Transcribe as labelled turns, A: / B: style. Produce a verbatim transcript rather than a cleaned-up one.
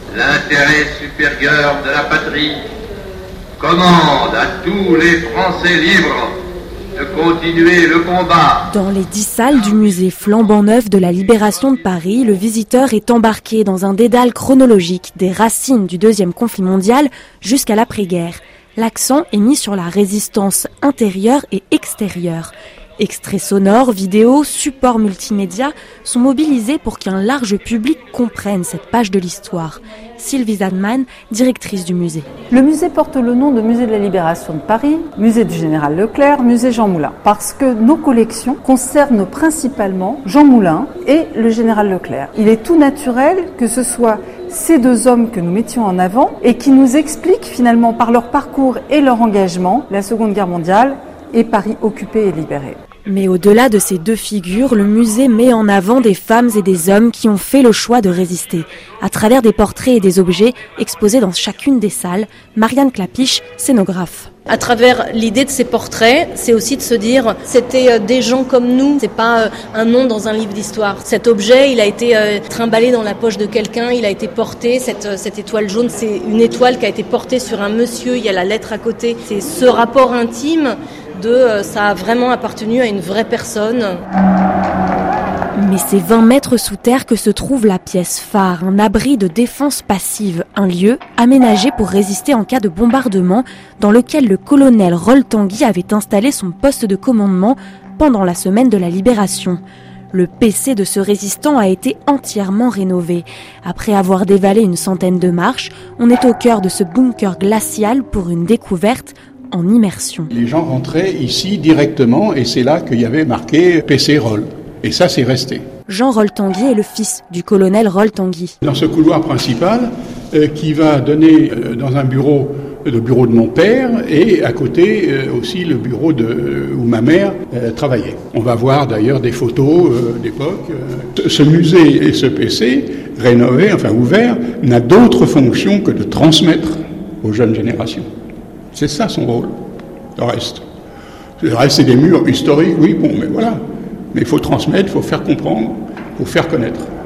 A: L'intérêt supérieur de la patrie commande à tous les Français libres de continuer le combat.
B: Dans les dix salles du musée flambant neuf de la Libération de Paris, le visiteur est embarqué dans un dédale chronologique des racines du deuxième conflit mondial jusqu'à l'après-guerre. L'accent est mis sur la résistance intérieure et extérieure. Extraits sonores, vidéos, supports multimédia sont mobilisés pour qu'un large public comprenne cette page de l'histoire. Sylvie Zadman, directrice du musée.
C: Le musée porte le nom de Musée de la Libération de Paris, Musée du Général Leclerc, Musée Jean Moulin, parce que nos collections concernent principalement Jean Moulin et le Général Leclerc. Il est tout naturel que ce soit ces deux hommes que nous mettions en avant et qui nous expliquent finalement par leur parcours et leur engagement la Seconde Guerre mondiale et Paris occupé et libéré.
B: Mais au-delà de ces deux figures, le musée met en avant des femmes et des hommes qui ont fait le choix de résister. À travers des portraits et des objets exposés dans chacune des salles, Marianne Clapiche, scénographe.
D: À travers l'idée de ces portraits, c'est aussi de se dire c'était des gens comme nous, c'est pas un nom dans un livre d'histoire. Cet objet, il a été trimballé dans la poche de quelqu'un, il a été porté, cette, cette étoile jaune, c'est une étoile qui a été portée sur un monsieur, il y a la lettre à côté. C'est ce rapport intime de ça a vraiment appartenu à une vraie personne.
B: Mais c'est vingt mètres sous terre que se trouve la pièce phare, un abri de défense passive, un lieu aménagé pour résister en cas de bombardement, dans lequel le colonel Roll Tanguy avait installé son poste de commandement pendant la semaine de la Libération. Le P C de ce résistant a été entièrement rénové. Après avoir dévalé une centaine de marches, on est au cœur de ce bunker glacial pour une découverte en immersion.
E: Les gens rentraient ici directement et c'est là qu'il y avait marqué P C Roll. Et ça, c'est resté.
B: Jean Roll Tanguy est le fils du colonel Roll Tanguy.
E: Dans ce couloir principal, euh, qui va donner euh, dans un bureau, le bureau de mon père, et à côté euh, aussi le bureau de, euh, où ma mère euh, travaillait. On va voir d'ailleurs des photos euh, d'époque. Euh, ce musée et ce P C, rénové, enfin ouvert, n'a d'autre fonction que de transmettre aux jeunes générations. C'est ça son rôle. Le reste. Le reste, c'est des murs historiques, oui, bon, mais voilà. Mais il faut transmettre, il faut faire comprendre, il faut faire connaître.